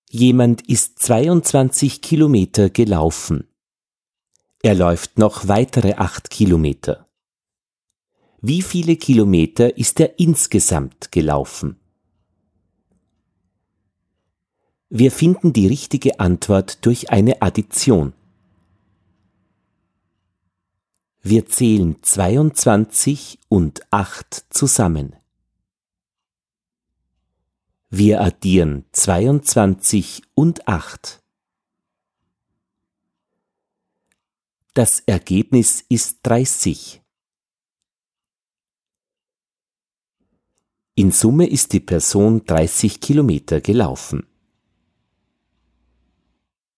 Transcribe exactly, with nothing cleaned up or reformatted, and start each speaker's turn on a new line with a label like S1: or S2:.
S1: Jemand ist zweiundzwanzig Kilometer gelaufen. Er läuft noch weitere acht Kilometer. Wie viele Kilometer ist er insgesamt gelaufen? Wir finden die richtige Antwort durch eine Addition. Wir zählen zweiundzwanzig und acht zusammen. Wir addieren zweiundzwanzig und acht. Das Ergebnis ist dreißig. In Summe ist die Person dreißig Kilometer gelaufen.